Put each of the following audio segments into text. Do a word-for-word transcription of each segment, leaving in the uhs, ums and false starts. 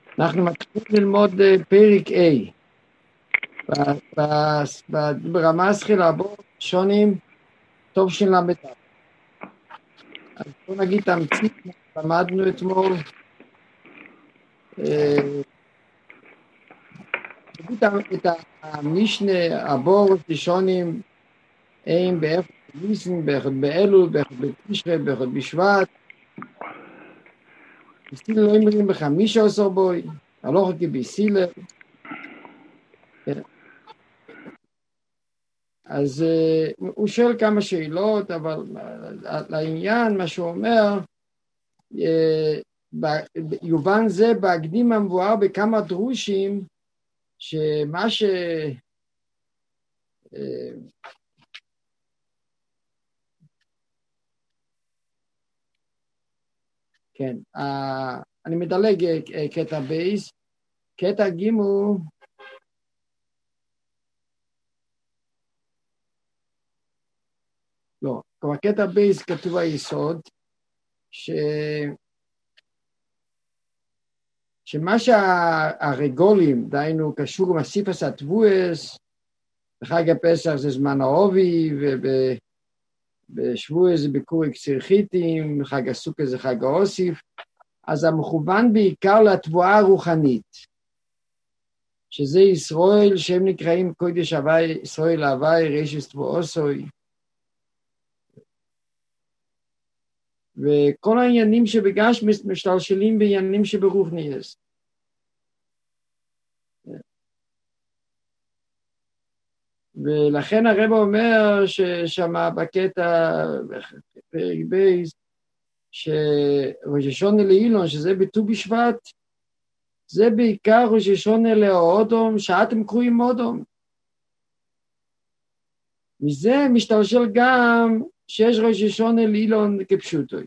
אנחנו מתחילים ללמוד אה, פרק A. ב- ב- ב- ברמה השכילה, בואו שונים טוב שלמד. אז בואו נגיד תמצית, למדנו אתמול. אה, נגיד את המשנה, הבור, ראשונים, אין באחד בניסן, באחד באלול, באחד בתשרי, באחד בשבט. בסילר לא אומרים בחמישה עשר בוי, הלוך כי בסילר. אז uh, הוא שואל כמה שאלות, אבל uh, לעניין, מה שהוא אומר, uh, יובן זה בהקדים המבואר בכמה דרושים, שמה ש... Uh, כן, uh, אני מדלג uh, קטע בייס, קטע גימו, לא, כבר קטע בייס כתוב היסוד, ש... שמה שהרגולים, דהיינו קשור עם הסיפס הטבועס, בחג הפסח זה זמן העובי, ובשבוע זה ביקור קציר חיטים, חג הסוכה זה חג האוסיף, אז המכוון בעיקר לתבואה הרוחנית, שזה ישראל, שהם נקראים קודש הווי, ישראל הווי, רשס תבואוסוי, וכל העניינים שבגשמיס משתלשלים בעניינים שברוחניאס. ולכן הרב אומר ששמה בקטע פרק בייס, שראש השונה לאילון, שזה בט"ו בשבט, זה בעיקר ראש השונה לאודום, שאתם קרואים אודום. מזה משתלשל גם שיש ראש השונה לאילון כפשוטוי.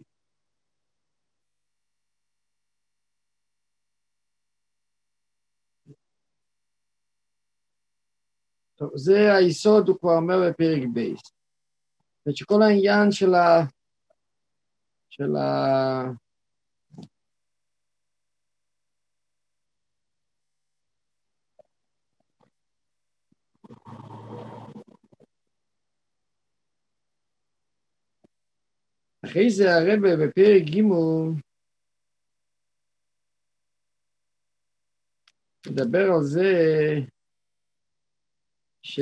טוב, זה היסוד, הוא כבר אומר בפרק בייס. זאת שכל העניין של ה... של ה... אחרי זה הרב בפרק ג' מדבר על זה ש...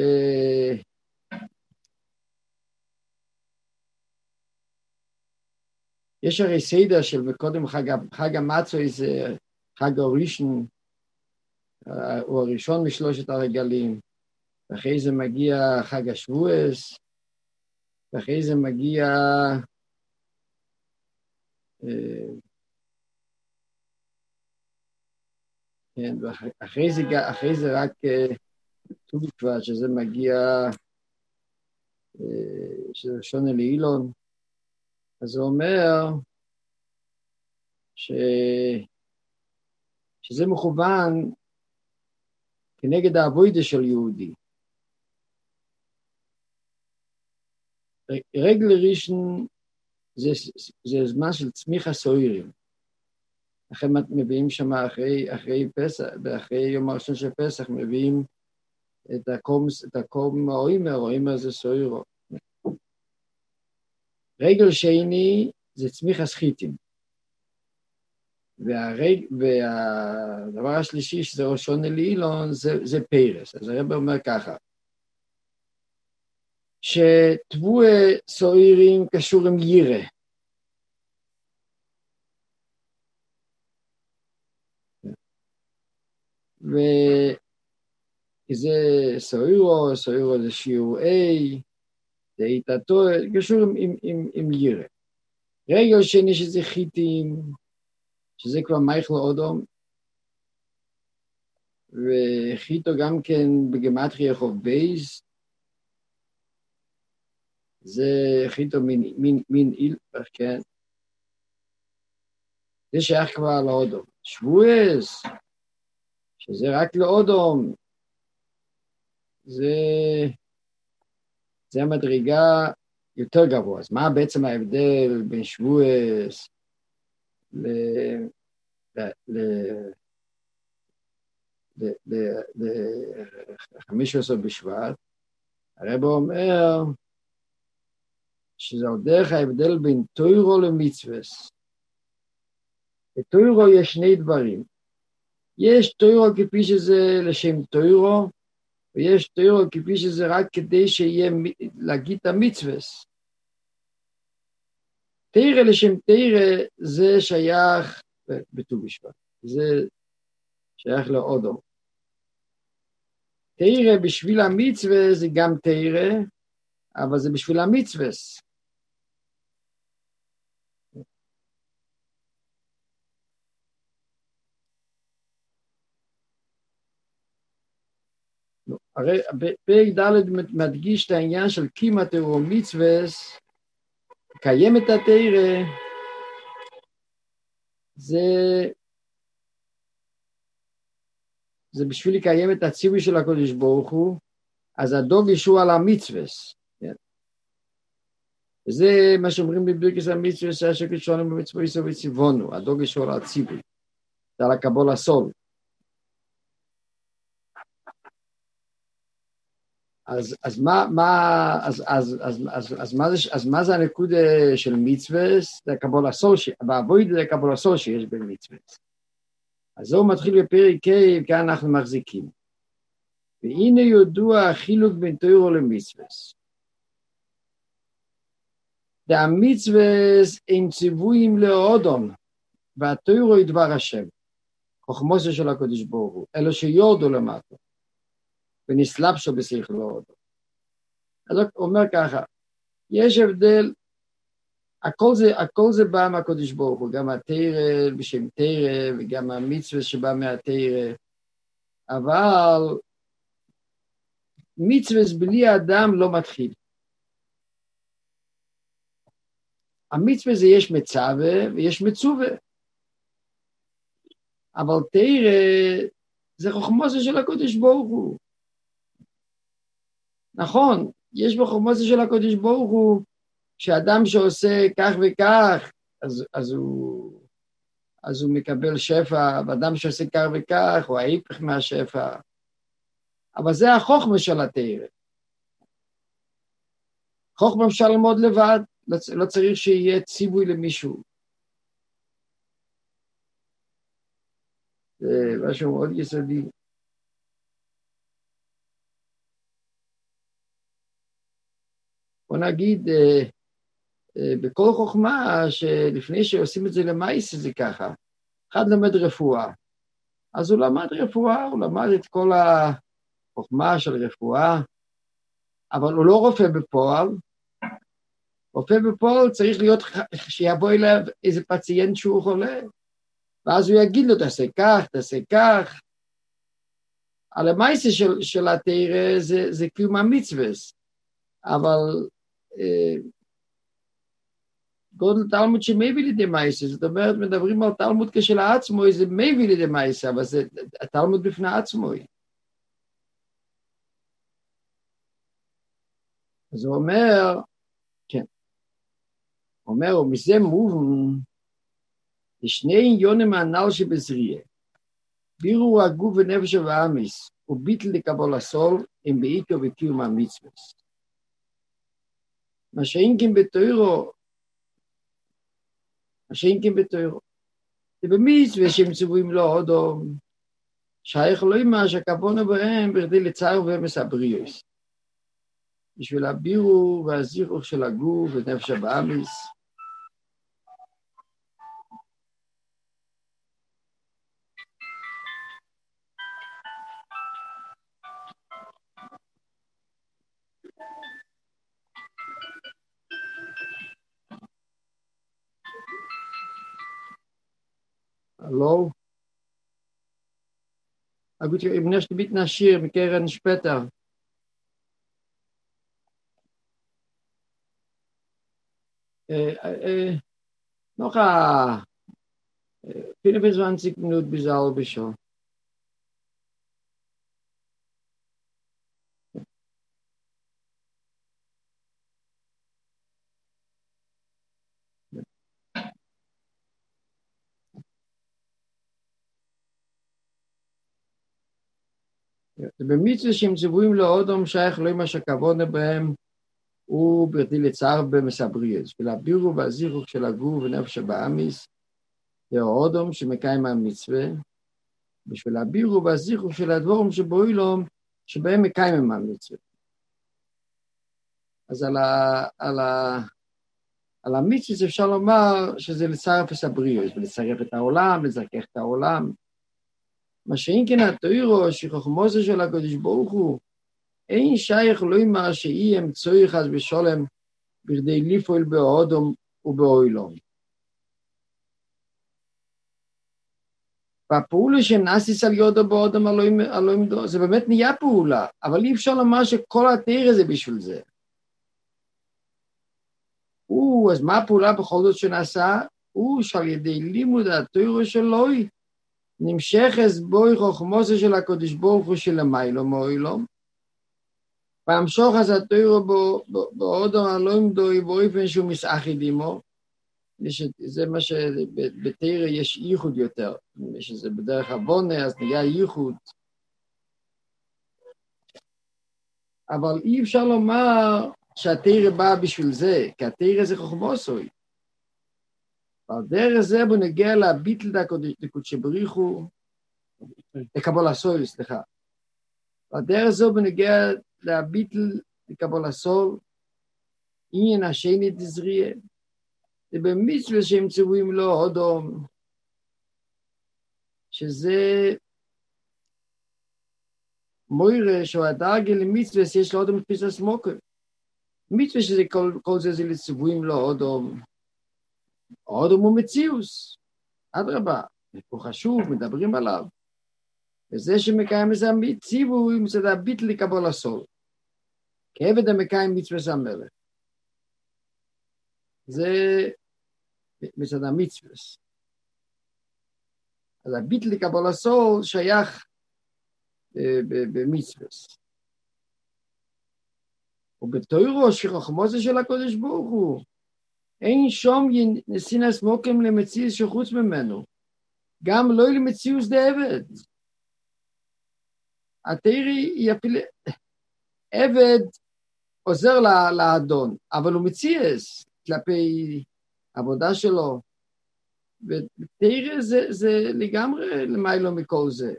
יש הרי סדר של מקודם חג, חג המצוי, זה חג הראשון, הוא הראשון משלושת הרגלים, ואחרי זה מגיע חג השבועס, ואחרי זה מגיע כן, ואחרי זה, אחרי זה רק ט"ו בשבט, שזה מגיע, שזה שונה לאילון, אז הוא אומר ש... שזה מכוון כנגד העבודה של יהודי. רגל ראשון זה, זה זמן של צמיחה סוירים. לכן מביאים שם אחרי, אחרי פסח, אחרי יום הראשון של פסח, מביאים את הקום, את הקום האוימר, האוימר זה סוירו. רגל שני זה צמיחה סחיטים. והרג, והדבר השלישי, שזה ראשון לאילון, זה, זה פרס. אז הרב אומר ככה, שטבועי סוירים קשור עם יירה. וזה סוירו, סוירו זה שיעור A, זה איתתו, קשור עם, עם, עם, עם יירה. רגל שני שזה חיטים, שזה כבר מייכל אודום, וחיטו גם כן בגמטריה חוב בייס, זה חיטו מין, מין, מין איל, כן? זה שייך כבר לאודום. שבועס, שזה רק לאודום, זה, זה המדרגה יותר גבוה. אז מה בעצם ההבדל בין שבועס ל... ל... ל-חמישה עשר בשבט, הרב אומר שזה על דרך ההבדל בין תוירו למצווס. בתוירו יש שני דברים. יש תוירו כפי שזה לשם תוירו, ויש תוירו כפי שזה רק כדי שיהיה להגיד את המצווס. תירה לשם תירה זה שייך בט"ו בשבט, זה שייך לאודום. תירה בשביל המצווה זה גם תירה, אבל זה בשביל המצווה. הרי פרק ד' מדגיש את העניין של קימה תורה ומצווה, קיים את התורה, זה, זה בשביל לקיים את הציווי של הקדוש ברוך הוא, אז הדוגש הוא על המצווה. כן? וזה מה שאומרים בברכת המצווה, שהשקט שלנו במצווה ישראל וציוונו, הדוגש הוא על הציווי, זה על הקבלה סול. אז אז מה מה אז אז אז אז אז מה זה אז מה זה הנקודה של מצווה? זה קבלה סול, בעבוד זה קבלה סול שיש במצווה. אז זהו מתחיל בפרק ה', כאן אנחנו מחזיקים. והנה ידוע החילוק בין תורה למצווה. והמצווה הם ציוויים לאודום, והתורה היא דבר השם, חוכמתו של הקדוש ברוך הוא, אלו שיורדו למטה, ונסלבשו בשכל לאודום. אז הוא אומר ככה, יש הבדל, הכל זה, הכל זה בא מהקדוש ברוך הוא, גם התורה בשם תורה, וגם המצווה שבא מהתורה, אבל מצווה בלי האדם לא מתחיל. המצווה זה יש מצווה ויש מצווה. אבל תורה זה חוכמתו של הקדוש ברוך הוא. נכון, יש בחוכמתו של הקדוש ברוך הוא, שאדם שעושה כך וכך, אז, אז, הוא, אז הוא מקבל שפע, ואדם שעושה כך וכך, הוא ההיפך מהשפע. אבל זה החוכמה של התורה. חוכמה אפשר ללמוד לבד, לא, לא צריך שיהיה ציווי למישהו. זה משהו מאוד יסודי. בוא נגיד, אה, אה, בכל חוכמה, שלפני שעושים את זה למעשה זה ככה. אחד למד רפואה. אז הוא למד רפואה, הוא למד את כל החוכמה של רפואה, אבל הוא לא רופא בפועל. רופא בפועל צריך להיות, שיבוא אליו איזה פציינט שהוא חולה, ואז הוא יגיד לו, תעשה כך, תעשה כך. על המעשה של, של התורה זה, זה קיום המצווה, אבל אה, גודל תלמוד שמביא לידי מעשה, זאת אומרת, מדברים על תלמוד כשלעצמו, זה מביא לידי מעשה, אבל זה התלמוד בפני עצמו. אז הוא אומר, כן, הוא אומר, ומזה מובן, לשני עניונים הנ"ל שבזריעה, בירור הגוף ונפש והאמיס, וביטל לקבול הסול, הם בעיקר וקיום המצווה. מה שאין כן בתוירו, מה שאין כן בתוירו. זה במצווה שהם ציוויים לו אודום, שייך לא אימה שהכוונה בהם בכדי לצייר ואמס הבריאוס. בשביל הבירור והזיכוך של הגוף ונפש הבאמיס. הלו? אגוט, ich möchte bitten nach Schir, wir kehren später. Äh, äh, noch a fünfundzwanzig Minuten bis halbe schon. במצווה שהם ציוויים לאודום שייך לא מה שכוונה בהם, הוא ברתי לצער במסבריאס, ולבירו והזיכוך של הגוף ונפש הבאמיס, האודום שמקיים המצווה, בשביל הבירו והזיכוך של הדבורים שבאוילום, שבהם מקיים המצווה. אז על, ה, על, ה, על המצווה אפשר לומר שזה לצרף את הבריאות, ולצרף את העולם, לזכך את העולם. מה שאין כן התוירו, שחוכמוסו של הקדוש ברוך הוא, אין שייך לא אמר שאי אמצוי חס ושולם, בכדי לפעול באודום ובאוילום. והפעולה שנעשית על יודו באודום אלוהים דו, זה באמת נהיה פעולה, אבל אי אפשר לומר שכל התאר זה בשביל זה. הוא, אז מה הפעולה בכל זאת שנעשה? הוא שעל ידי לימוד התורה שלו, נמשך אז בוי חוכמוסו של הקדוש ברוך הוא של המיילו מאוילום, והמשוך אז התורה באודום אלוהים דו, באופן שהוא מסאחיד עמו, זה מה שבתורה יש ייחוד יותר, שזה בדרך הבונה, אז נהיה ייחוד. אבל אי אפשר לומר שהתורה באה בשביל זה, כי התורה זה חוכמוסוי. אבל דרך זה בוא נגיע לביטל לקודש בריך הוא, לקבול הסול, סליחה. והדרך זה בוא נגיע לביטל לקבול הסול, עניין השני תזריע. זה במצווה שהם ציוויים לו אודום, שזה מוירה שהוא הדרגה למצווה שיש לו אודום תפיסה סמוקה. מצווה שזה כל, כל זה זה לציוויים לו אודום. אודום הוא מציאוס. אדרבה, הוא חשוב, מדברים עליו. וזה שמקיים איזה ציווי, זה הביטל לקבול הסול. כעבד המקיים מצווה המלך. זה מצד המצווה. אז הביטל לקבול הסול שייך במצווה. ובתוירו שחוכמוסו של הקדוש ברוך הוא, אין שום נסינס מוקם למציאות שחוץ ממנו, גם לא למציאות דעבד. התירי היא אפילו, עבד עוזר לאדון, אבל הוא מציאס כלפי עבודה שלו, ותירי זה, זה לגמרי למיילו מכל זה.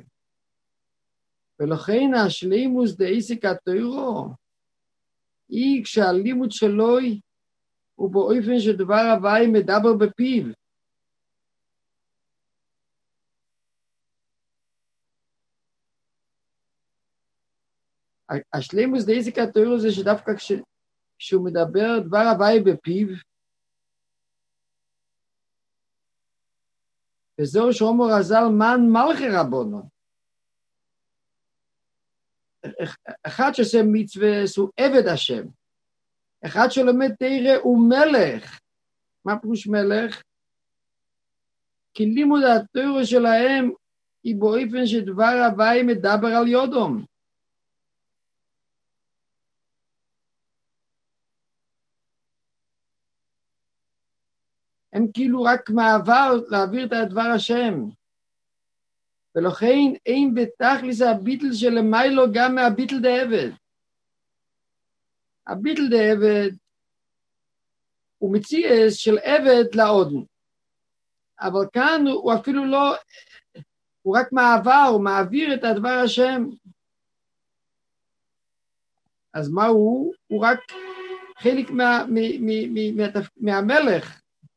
ולכן השלימוס דעסק התוירו, היא כשהלימוד שלו הוא באופן שדבר הוואי מדבר בפיו. השלימוס דעסק התוירו זה שדווקא כש, כשהוא מדבר דבר הוואי בפיו, וזהו שאומר רז"ל מן מלכי רבונו. אחד שעושה מצווה הוא עבד השם. אחד שלומד תורה הוא מלך. מה פירוש מלך? כי לימוד התורה שלהם היא באופן שדבר הוואי מדבר על יודום. הם כאילו רק מעבר להעביר את הדבר השם. ולכן אין בתכלס הביטל של מיילו גם מהביטל דעבד. הביטל דעבד הוא מציאס של עבד לאודן. אבל כאן הוא אפילו לא, הוא רק מעבר, הוא מעביר את הדבר השם. אז מה הוא? הוא רק חלק מה, מ, מ, מ, מה, מהמלך.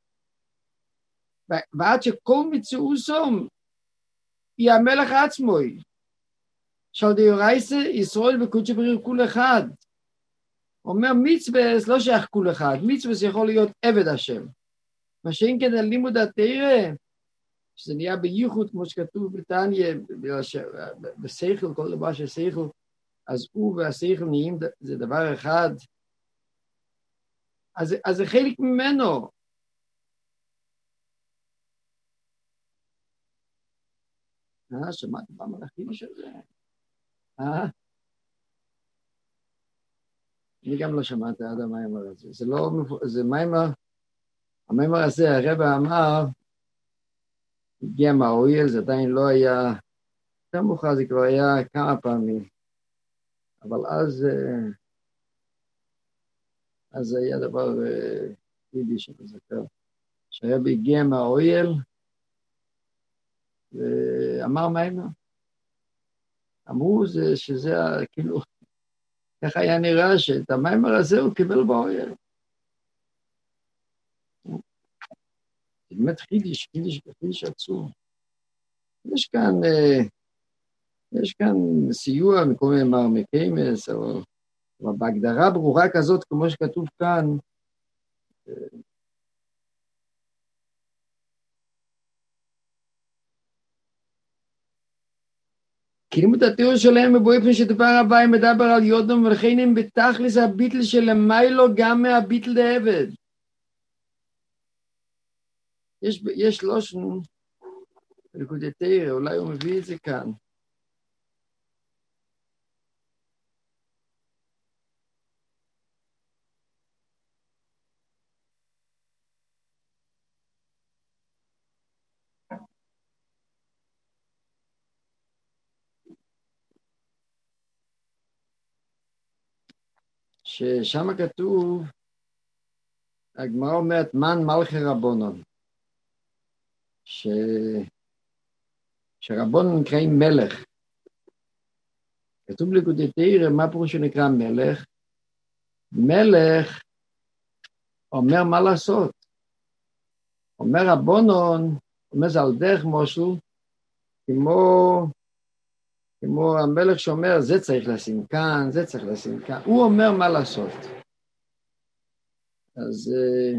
ועד שכל מציאוסום היא המלך עצמו. של דיורייסה ישראל וקודש בריר כול אחד. אומר מצווה לא שייך כול אחד, מצווה יכול להיות עבד השם. מה שאין כדי לימוד התורה, שזה נהיה בייחוד כמו שכתוב בתניא, בשכל, כל דבר של שכל, אז הוא והשכל נהיים זה דבר אחד. אז, אז זה חלק ממנו. אה, שמעתי במלאכים של זה. אה? אני גם לא שמעתי עד המיימר הזה. זה לא, זה מיימר, המיימר הזה, הרב אמר, הגיע מהאויל, זה עדיין לא היה, יותר מאוחר זה כבר היה כמה פעמים. אבל אז, אז היה דבר יידיש, אני זוכר, שהרבי הגיע מהאויל, ואמר מיימר. אמרו זה, שזה כאילו, איך היה נראה שאת המיימר הזה הוא קיבל באויל. זה באמת חידיש, חידיש, חידיש עצום. יש כאן, יש כאן סיוע מכל מיני מרמקיימס, אבל בהגדרה ברורה כזאת, כמו שכתוב כאן, כי לימוד התיאור שלהם באופן שדבר הבא מדבר על יודום, ולכן הם בתכלס הביטל של המיילו גם מהביטל דעבד. יש, יש לושן, בליקודי תורה, אולי הוא מביא את זה כאן. ששם כתוב, הגמרא אומרת, מן מלכי רבונון, ש... שרבונון נקראים מלך. כתוב בליקודי תורה, מה פירוש שנקרא מלך? מלך אומר מה לעשות. אומר רבונון, אומר זה על דרך משהו, כמו, כמו המלך שאומר, זה צריך לשים כאן, זה צריך לשים כאן. הוא אומר מה לעשות. אז,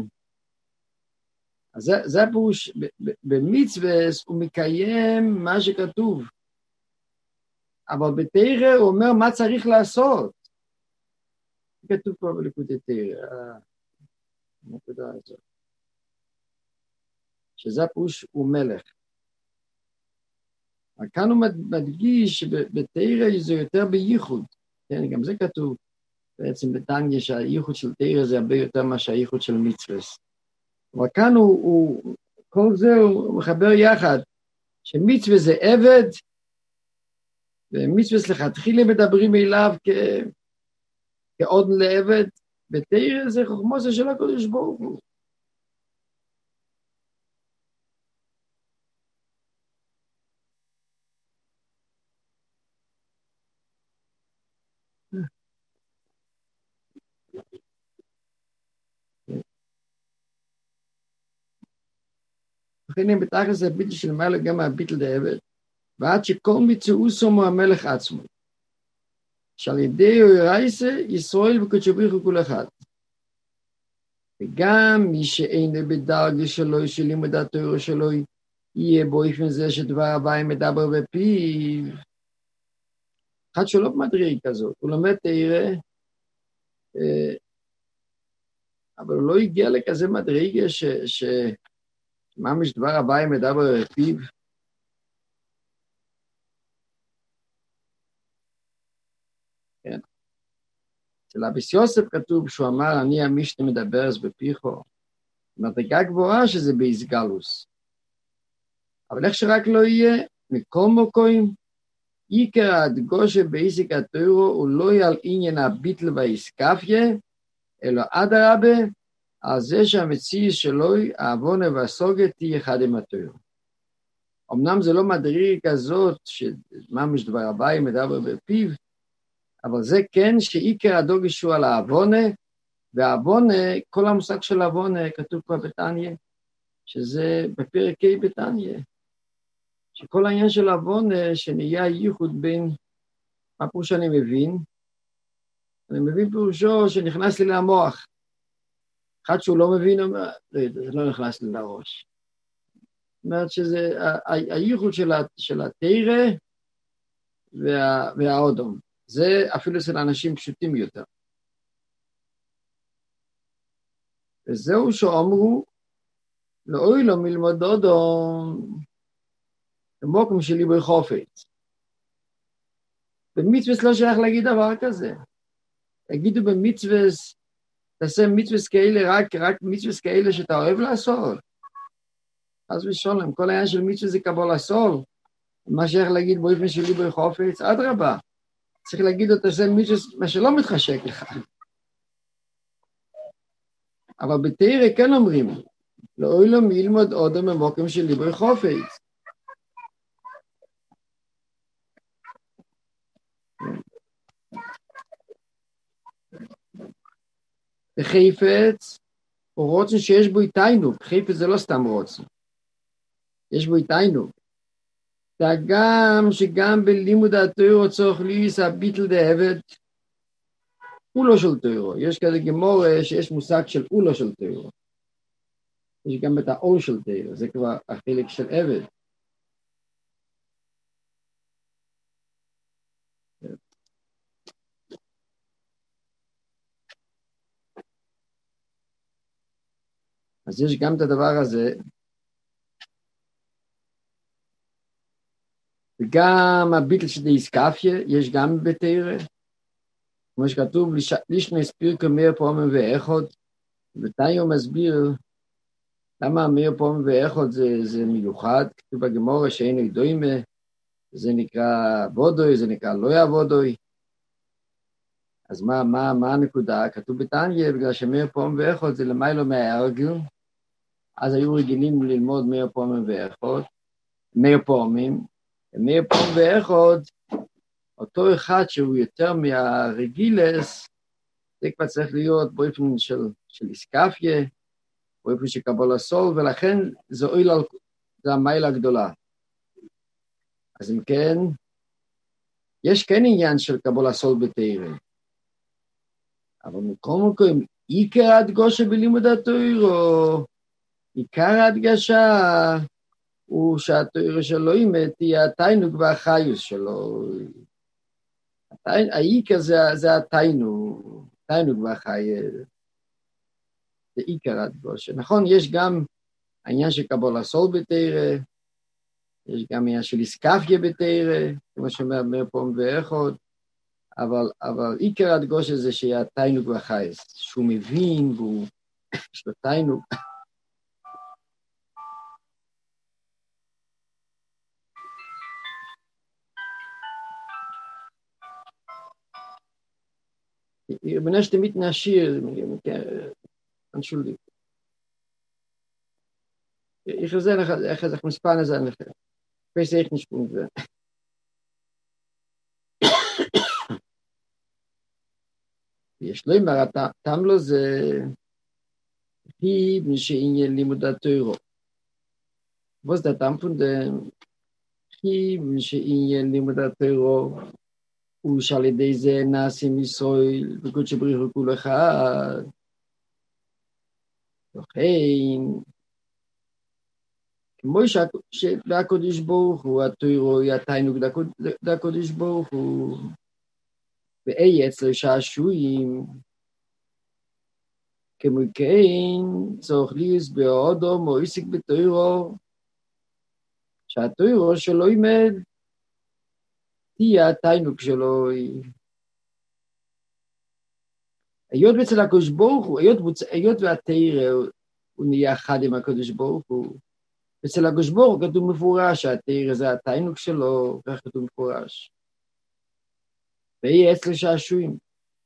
אז זה, זה הפירוש, במצווה הוא מקיים מה שכתוב. אבל בתורה הוא אומר מה צריך לעשות. כתוב פה בליקודי תורה, הנקודה הזאת. שזה הפירוש הוא מלך. כאן הוא מדגיש שבתורה זה יותר בייחוד. כן, גם זה כתוב בעצם בתניא שהייחוד של תורה זה הרבה יותר מה שהייחוד של מצווה. אבל כאן הוא, הוא, כל זה הוא מחבר יחד, שמצווה זה עבד, ומצווה לכתחילה מדברים אליו כ... כעוד לעבד, בתורה זה חוכמו זה של הקדוש ברוך הוא. לכן בתכלס הביטל של מלך גם הביטל דעבד, ועד שכל מצאוסו הוא המלך עצמו. שעל ידי אורייסה ישראל וקודשו ברוך הוא כל אחד. וגם מי שאינו בדרגה שלו, של לימוד התורה שלו, יהיה באופן זה שדבר הבא מדבר בפיו. אחד שלא במדרגה כזאת, הוא לומד תורה, אבל הוא לא הגיע לכזה מדרגה ש... ש... ממש דבר הבא מדבר בפיו. כן. אצל אביס יוסף כתוב שהוא אמר, אני המשנה מדבר אז בפיחו. מדרגה גבוהה שזה באיסגלוס. אבל איך שרק לא יהיה, מכל מקום, עיקר הדגושה בעסק התורה הוא לא יהיה על עניין הביטל והאיסקפיה, אלא אדרבה, על זה שהמציאות שלו, העוונה והסוגת, תהיה אחד עם התורה. אמנם זה לא מדרגה כזאת, שממש דבר הבא מדבר בפיו, אבל זה כן שעיקר הדוגש הוא על העוונה, והעוונה, כל המושג של העוונה כתוב כבר בתניא, שזה בפרק ה' בתניא, שכל העניין של העוונה שנהיה ייחוד בין, מה פירוש שאני מבין? אני מבין פירושו שנכנס לי למוח. אחד שהוא לא מבין, אומר, זה לא נכנס לי לראש. זאת אומרת שזה הייחוד של התורה וה, והאודום. זה אפילו אצל אנשים פשוטים יותר. וזהו שאומרו, לאוי לו מלמוד אודום, במוקם שלי בחופץ. במצווה לא שייך להגיד דבר כזה. תגידו במצווה, תעשה מצווה כאלה, רק, רק מצווה כאלה שאתה אוהב לעשות. אז ושולם, כל העניין של מצווה זה קבול הסול. מה שייך להגיד באופן שלי בחופץ, עד רבה. צריך להגיד אותו, זה מה שלא מתחשק לך. אבל בתורה כן אומרים, לאוי לו מלמוד עוד ממוקם של ליבוי חופץ. בחפץ, הוא רוצן שיש בו איתנו, חפץ זה לא סתם רוצן, יש בו איתנו. גם שגם בלימוד התורה צריך להיות הביטל דעבד, הוא לא של תורה. יש כזה גמורה שיש מושג של הוא לא של תורה. יש גם את האור של תורה, זה כבר החלק של עבד. אז יש גם את הדבר הזה, וגם הביטל של איסקפיה, יש גם בתורה, כמו שכתוב, לישנה ספיר כמאה פעמים ואחד, ותאי הוא מסביר, למה מאה פעמים ואחד זה, זה מיוחד, כתוב בגמורה שאינו ידוימה, זה נקרא וודוי, זה נקרא לא יעבודוי, אז מה, מה, מה הנקודה? כתוב בתניא, בגלל שמאה פעמים ואחד זה למיילו מההרגל, אז היו רגילים ללמוד מאה פעמים ואחד, מאה פעמים, מאה פעמים ואחד, אותו אחד שהוא יותר מהרגילס, זה כבר צריך להיות באופן של, של איסקפיה, באופן של קבלה סול, ולכן זה אויל על, זה המיילה הגדולה. אז אם כן, יש כן עניין של קבלה סול בתורה, אבל מכל מקום, עיקר ההדגשה בלימוד התורה, עיקר ההדגשה הוא שהתורה שלו אימת היא התיינוג והחיוס שלו. העיקר זה, זה התיינוג, תיינוג והחיוס. זה עיקר ההדגשה. נכון, יש גם העניין של קבלה סול בתורה, יש גם עניין של איסקפיה בתורה, כמו שאומר מאה פעמים ואחד, אבל, אבל עיקר ההדגשה זה שיהיה התיינוג והחיוס, שהוא מבין והוא יש לו תיינוג. Ich bin nicht mit einer Schir, entschuldigt. Ich will sagen, ich habe mich Spanien sein, ich weiß echt nicht, wo ich bin. יש לו אמר, הטעם לו זה, היא בני שעניין לימוד התורה. was der Dampf von dem Chim, שעניין לימוד התורה, ושעל ידי זה נעשים ישראל, וקודש בריך הוא כול אחד. לכן, כמו שהקודש ברוך הוא, התורה היא התיינוג לקודש ברוך הוא, ואי אצל שעשועים, כמו כן, צריך להסביר אדם או עסק בתורה, שהתורה שלו יימד, תהיה התיינוג שלו. היות אצל הקדוש ברוך הוא, היות והתורה הוא נהיה אחד עם הקדוש ברוך הוא, אצל הקדוש ברוך הוא כתוב מפורש שהתורה זה התיינוג שלו, כך כתוב מפורש. ויהיה אצל שעשועים.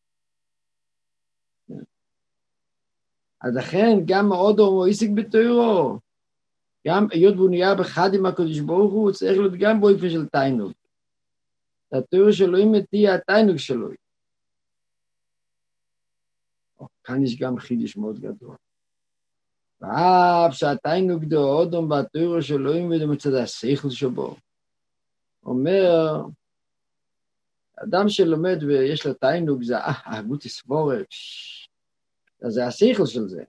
אז לכן גם אדם הוא עסק בתורה, גם היות והוא נהיה אחד עם הקדוש ברוך הוא, צריך להיות גם באופן של תיינוג. התורה שלו אם תהיה התיינוג שלו. כאן יש גם חידוש מאוד גדול. ואף שהתיינוג דו אדם בתורה שלו אם וזה מצד השכל שבו. אומר, אדם שלומד ויש לו תיינוג זה, אה, הגות הסבורת, זה השכל של זה.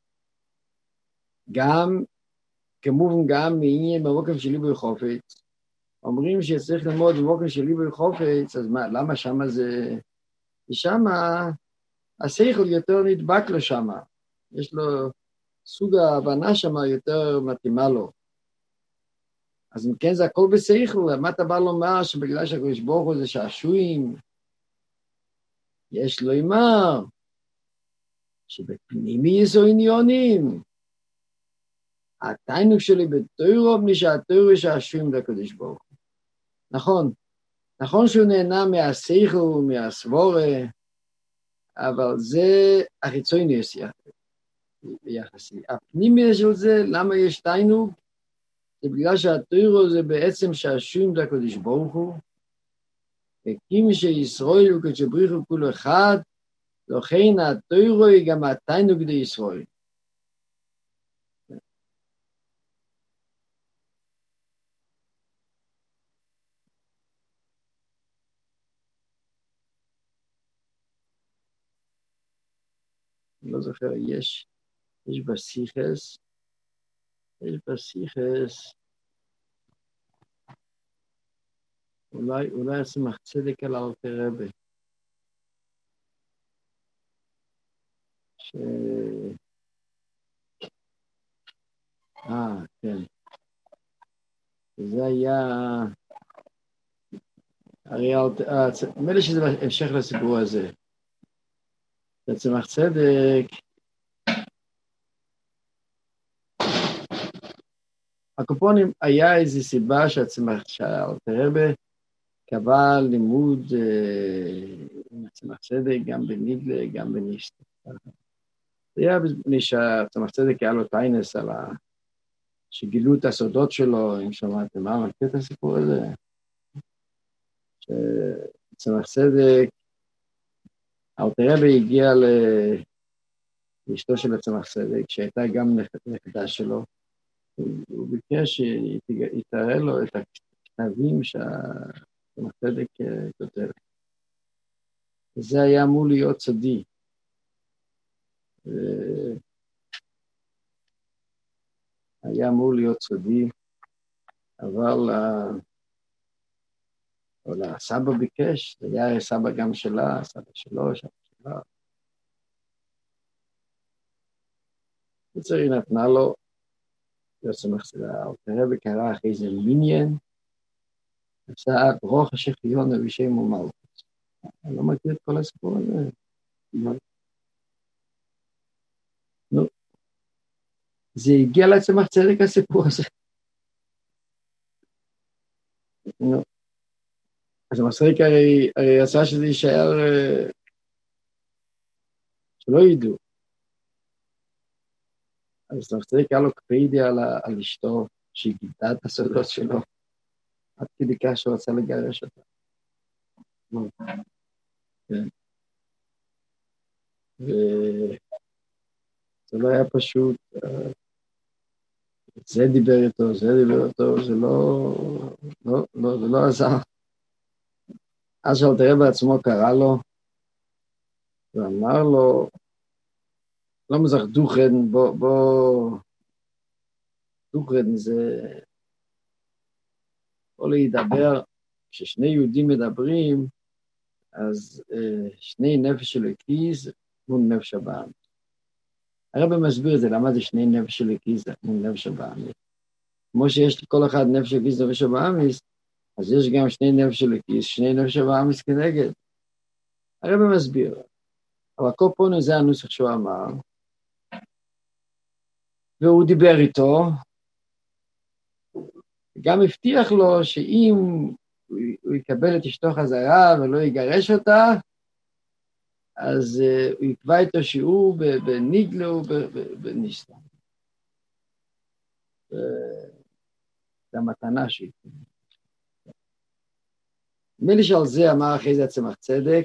גם, כמובן גם מעניין במוקם של ליבוי חופץ, אומרים שצריך ללמוד במוקם של ליבוי חופץ, אז מה, למה שמה זה, שמה השכל יותר נדבק לו שמה, יש לו סוג ההבנה שמה יותר מתאימה לו. אז אם כן זה הכל בשכל, מה אתה בא לומר שבגלל שהקדוש ברוך הוא זה שעשועים, יש לו אמר, שבפנימי יש עניונים, התיינוג שלי בתורה, בלי שהתורה שעשועים לקדוש ברוך הוא. נכון, נכון שהוא נהנה מהשכל, מהסבורה, אבל זה החיצוניוס יחסי. הפנימי של זה, למה יש תענוג? זה בגלל שהתורה זה בעצם שהשם זה הקדוש ברוך הוא, וכי שישראל וקדוש ברוך הוא כולו אחד, לכן התורה היא גם התענוג לישראל. אני לא זוכר, יש, יש בסיכס, יש בסיכס, אולי, אולי אשמח צדק על אלתר רבי, ש... אה, כן. זה היה... הרי נדמה לי שזה המשך לסיפור הזה. בצמח צדק, הקופונים היה איזו סיבה שהצמח, שהאלתר רבי קבע לימוד עם הצמח צדק גם בניגלה, גם בנישתא. זה היה בזמן שהצמח צדק היה לו טיינס על ה... שגילו את הסודות שלו, אם שמעתם, מה, מכיר את הסיפור הזה? שצמח צדק, האלתר רבי הגיע לאשתו של הצמח צדק, שהייתה גם נכדה שלו, הוא ביקש שיתראה לו את הכתבים שהצמח צדק כותב. וזה היה אמור להיות סודי. היה אמור להיות סודי, אבל אבל הסבא ביקש, זה היה סבא גם שלה, סבא שלו, סבא שלה. היא נתנה לו, האלתר רבי קרא אחרי זה מיניאן, עשה ברוך השכיון אבישם ומלכות. אני לא מכיר את כל הסיפור הזה. נו, זה הגיע לצמח צדק הסיפור הזה. נו. אז המסריק הרי, הרי עשה שזה יישאר, שלא ידעו. אז המסריק היה לו קפידיה על, על אשתו, שהיא גידתה את הסודות שלו, עד כדי כך שהוא רצה לגרש אותה. כן. וזה לא היה פשוט, זה דיבר איתו, זה דיבר איתו, זה לא, לא, לא, זה לא עזר. אז שאלתר רבי בעצמו קרא לו, ואמר לו, לא מזך דוכן, בוא, בוא, דוכן זה, בוא להידבר, כששני יהודים מדברים, אז שני נפש אלוקיז מול נפש הבעמית. הרבי מסביר את זה, למה זה שני נפש אלוקיז מול נפש הבעמית. כמו שיש לכל אחד נפש אלוקיז נפש הבעמית, אז יש גם שני נפש אלוקיז, שני נפש הבעמית כנגד. הרבי מסביר, אבל כל פעם זה הנוסח שהוא אמר, והוא דיבר איתו, גם הבטיח לו שאם הוא יקבל את אשתו חזרה ולא יגרש אותה, אז uh, הוא יקבע איתו שיעור בניגלה ובנישתא. זה המתנה שהיא. נדמה לי שעל זה אמר אחרי זה הצמח צדק,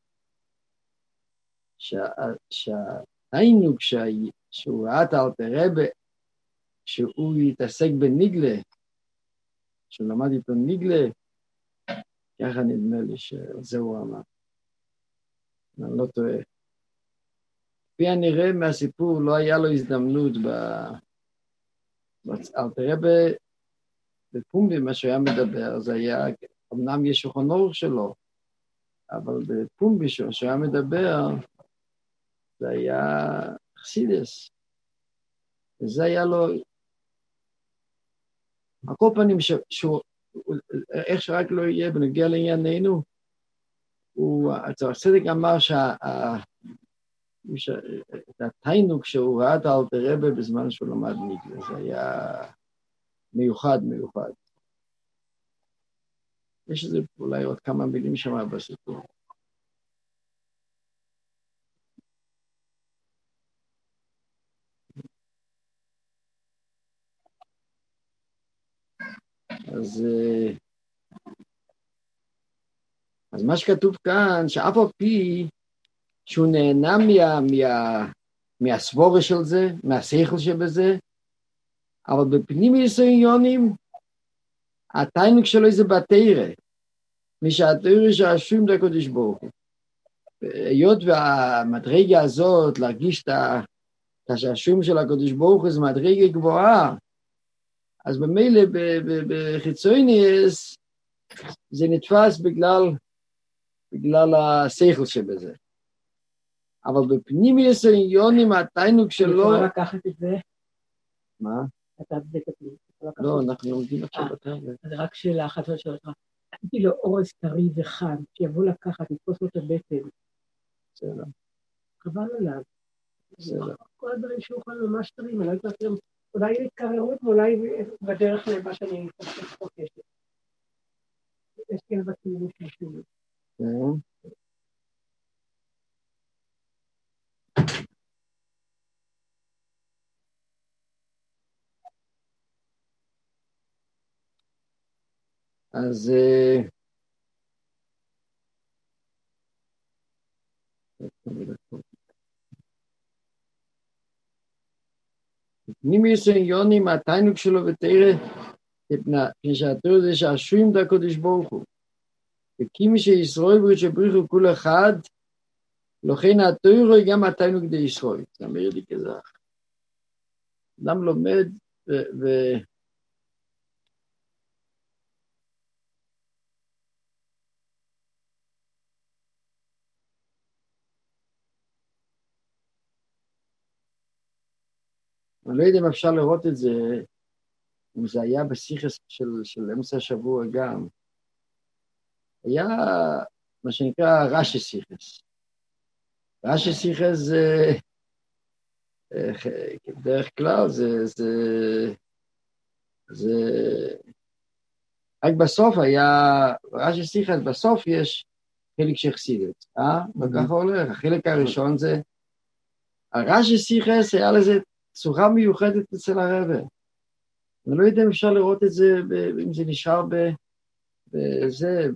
שהתענוג שהוא ראה את האלתר רבי, שהוא יתעסק בניגלה, שהוא למד איתו ניגלה, ככה נדמה לי שזה הוא אמר. אני לא טועה. כפי הנראה מהסיפור, לא היה לו הזדמנות באלתר רבי, בפומבי, מה שהוא היה מדבר, זה היה, אמנם יש שולחן אורך שלו, אבל בפומבי שהוא היה מדבר, זה היה חסידס. וזה היה לו, על כל פנים, שהוא, איך שרק לא יהיה בנגיע לענייננו, הצמח צדק אמר שהתענוג שהוא ראה את האלתר רבי בזמן שהוא למד ניגלה, זה היה מיוחד, מיוחד. יש איזה אולי עוד כמה מילים שם בסיפור. אז, אז מה שכתוב כאן, שאף על פי שהוא נהנה מה, מה, מהסבורה של זה, מהשכל שבזה, אבל בפנימיוס העניונים, התענוג שלו זה בתורה, משהתורה שהשם זה הקדוש ברוך הוא. היות והמדרגה הזאת, להרגיש את השם של הקדוש ברוך הוא, זה מדרגה גבוהה, אז במילא בחיצוניוס, זה נתפס בגלל, בגלל השכל שבזה. אבל בפנימיוס העניונים, התענוג שלו... אני יכולה לקחת את זה? מה? אתה זה כתוב. לא, אנחנו לומדים עכשיו בטבלט. אז רק שאלה אחת ושאלה אותך. עשיתי לו אורז טרי וחם, שיבוא לקחת, לתפוס לו את הבטן. בסדר. חבל עליו. בסדר. כל הדברים שהוא אוכל ממש טריים, אני לא יודעת להם, אולי להתקררות ואולי בדרך למה שאני חושבת חוקשת. יש כאלה בטיולים שלי. אז פנימיוס העניונים, התענוג שלו בתורה, כשהתורה זה שהשם זה הקדוש ברוך הוא. וכימי שישראל ברית שבריך הוא כל אחד, לכן התורה היא גם התענוג די ישראל. זה אומר לי כזה. אדם לומד ו... אני לא יודע אם אפשר לראות את זה, אם זה היה בשיחס של, של אמצע השבוע גם. היה מה שנקרא רש"י שיחס. רש"י שיחס זה, בדרך כלל זה, זה, זה, רק בסוף היה, רש"י שיחס, בסוף יש חלק של חסידות, אה? וככה הולך, החלק הראשון זה, הרש"י שיחס היה לזה צורה מיוחדת אצל הרב. אני לא יודע אם אפשר לראות את זה, אם זה נשאר בזה,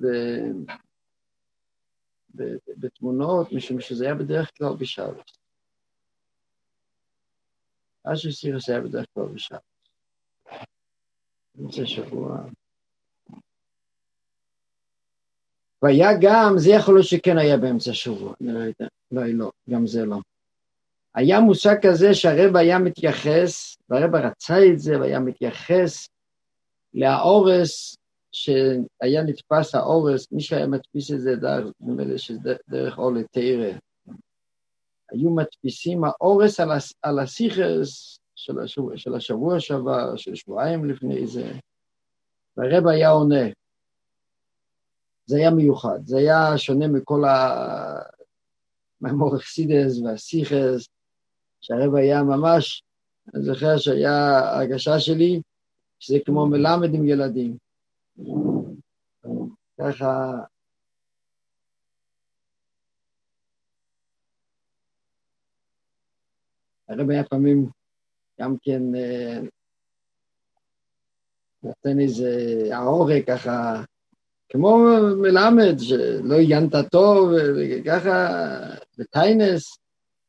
בתמונות, משום שזה היה בדרך כלל בשבת. רש"י שיחס היה בדרך כלל בשבת. זה שבוע. והיה גם, זה יכול להיות שכן היה באמצע שבוע, אני לא יודע, לא, לא, גם זה לא. היה מושג כזה שהרב היה מתייחס, והרב רצה את זה, והיה מתייחס לאורס, שהיה נתפס האורס, מי שהיה מדפיס את זה דרך, דרך אור לתורה. היו מדפיסים האורס על, על השיחס של השבוע, של השבוע שעבר, של שבועיים לפני זה, והרב היה עונה. זה היה מיוחד, זה היה שונה מכל המאמור חסידס והשיחס, שהרב היה ממש, אני זוכר שהיה הרגשה שלי, שזה כמו מלמד עם ילדים. ככה, הרב היה פעמים גם כן נותן איזה העורק ככה, כמו מלמד, שלא עיינת טוב, וככה, בטיינס,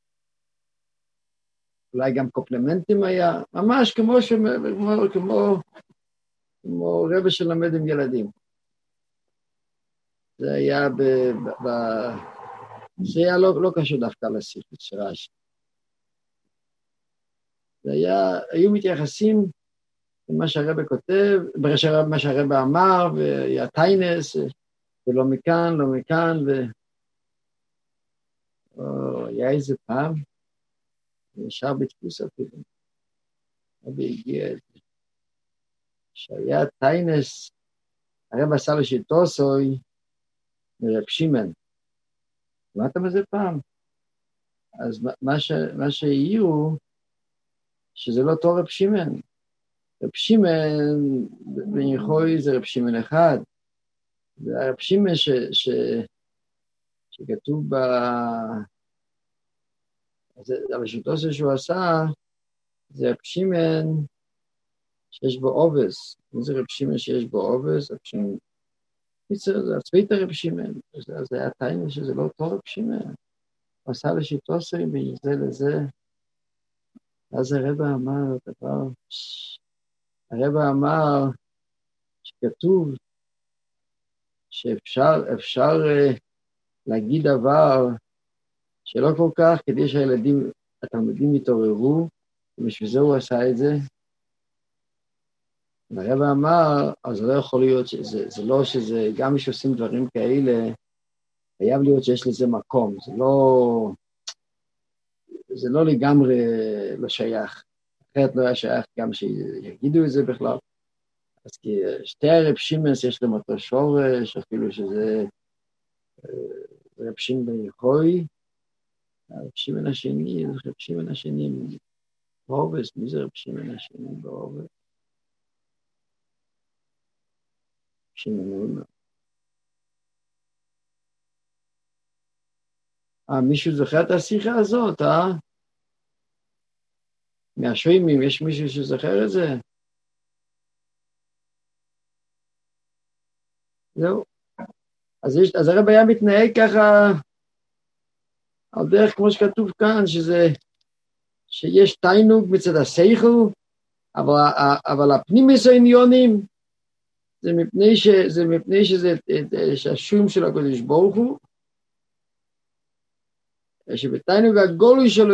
אולי גם קופלמנטים היה, ממש כמו, ש... כמו, כמו, כמו רבא שלמד עם ילדים. זה היה, ב... ב... זה היה לא, לא קשור דווקא לשיחת של רש"י. זה היה, היו מתייחסים למה שהרבא כותב, מה שהרבא אמר, והיה טיינס, ולא מכאן, לא מכאן, ו... או, היה איזה פעם, נשאר בתפוס אפילו. רבי הגיע את זה. שהיה טיינס, הרב עשה לו שיטוסוי מרב שמעון. שמעת בזה פעם? אז מה, ש, מה שהעירו, שזה לא אותו רב שמעון. רב שמעון, בניחוי זה רב שמעון אחד. זה הרב שמעון ש, ש, שכתוב ב... זה, הרשותו שהוא עשה, זה רב שמעון שיש בו עובס. זה רב שמעון שיש בו עובס, רב שמעון, זה הצבית הרב שמעון, זה, זה היה טיינה שזה לא אותו רב שמעון. הוא עשה לשיטו סרי מזה לזה. אז הרב אמר דבר, הרב אמר שכתוב שאפשר אפשר להגיד דבר שלא כל כך כדי שהילדים, התלמידים יתעוררו, ובשביל זה הוא עשה את זה. והרב אמר, אז לא יכול להיות, שזה, זה לא שזה, גם מי שעושים דברים כאלה, חייב להיות שיש לזה מקום, זה לא, זה לא לגמרי לא שייך, אחרת לא היה שייך גם שיגידו את זה בכלל. אז כי שתי הרב שמעון יש להם אותו שורש, אפילו שזה רב שמעון בן יחוי, הרב שמעון השני, רב שמעון השני בעובס, מי זה רב שמעון השני בעובס? שמעון. אה, מישהו זוכר את השיחה הזאת, אה? מהשווימים, יש מישהו שזוכר את זה? זהו. אז, יש, אז הרב היה מתנהג ככה, על דרך כמו שכתוב כאן, שזה, שיש תיינוג מצד השכל, אבל, אבל הפנימיס העניונים, זה מפני, ש, זה מפני שזה השום של הקדוש ברוך הוא, שבתיינוג הגולוי שלו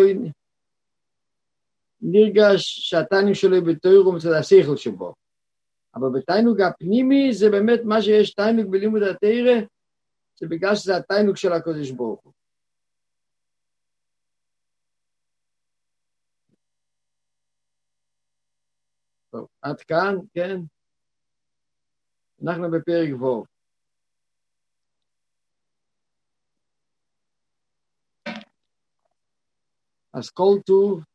נרגש שהתיינוג שלו בתוירו מצד השכל שבו. אבל בתיינוג הפנימי זה באמת מה שיש תיינוג בלימוד התורה, זה בגלל שזה התיינוג של הקדוש ברוך הוא. טוב, עד כאן, כן? אנחנו בפרק ו'. אז כל טוב